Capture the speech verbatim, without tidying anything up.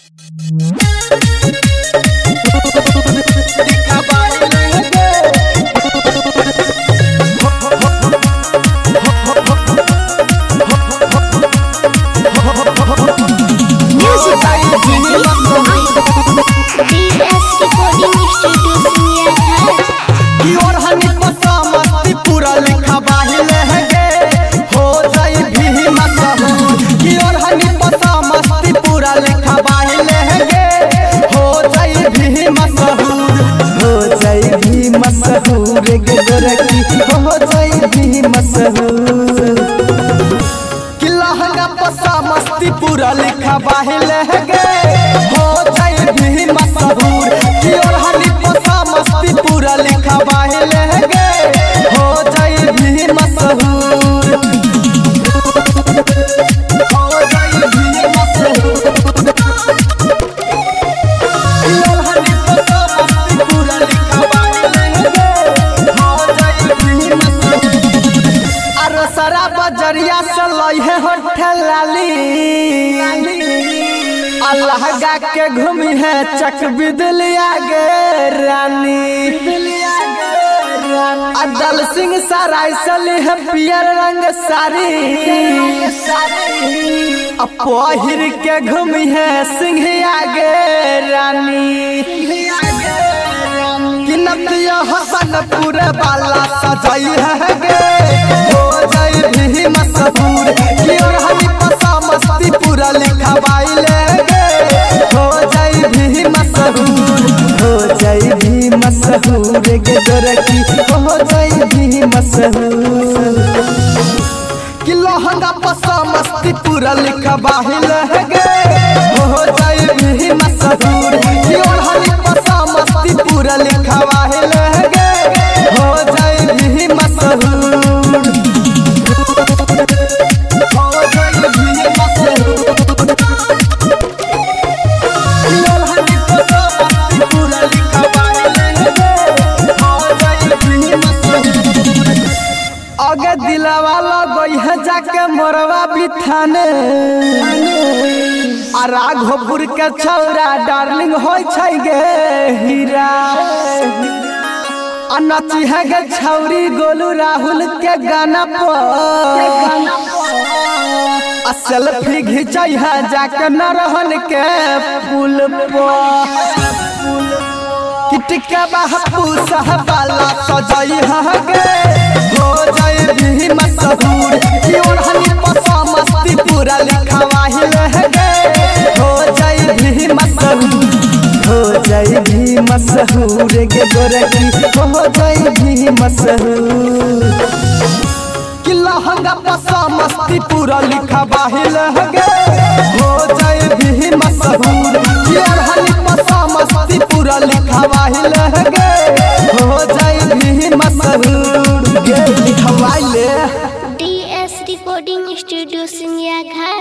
मस्ती पूरा लिखा बाहिल गे हो जाए भी मशहूर की और हनी पसा मस्ती पूरा लिखा बाहिल गे हो जाए भी मशहूर हो जाए भी मशहूर की और हनी पसा मस्ती पूरा लिखा बाहिल गे हो जाए भी मशहूर अरे सारा बजरिया चलई है होटल लाली अल्लाह गा के घूमी है चक बिदलिया गे रानी अदल सिंह सराय सली है पियर रंग सारी पहिर के घूमी है सिंहिया गे रानी किनतिया हसन पूरे बाला सजाई है गे हो जाए भी मशहूर की और हनी पसा मस्ती पूरा लिखा बाइले गे हो जाए भी मशहूर हो जाए भी मशहूर गे गोरकी हो जाए भी मशहूर कि लहंगा पसा मस्ती पूरा लिखा बाइले गे हो जाए भी मशहूर की और हनी पसा मस्ती पूरा लिखा बाइले गे हो जाए भी मशहूर अगे दिलावा लगई है जाके मोरवा बिथाने आ राघोपुर के छौरा डार्लिंग होय छै गे हीरा आ नची है गे छौरी गोलू राहुल के गाना पर आ सेल्फी घिंचई है जाके नरहन के पुल पर किटका बापू सहबाला सजाई है गे हो जाए भी मशहूर की और हनी पसा मस्ती पूरा लिखा बाहिल है गे हो जाए भी मशहूर हो जाए भी मशहूर गे गोरकी हो जाए भी मशहूर कि लहंगा पसा मस्ती पूरा लिखा बाहिल है गे हो जाए भी मशहूर की और हनी पसा मस्ती पूरा लिखा बाहिल है गे हो जाए भी मशहूर गे लिखवाइले D S recording studio Singhiya घाट।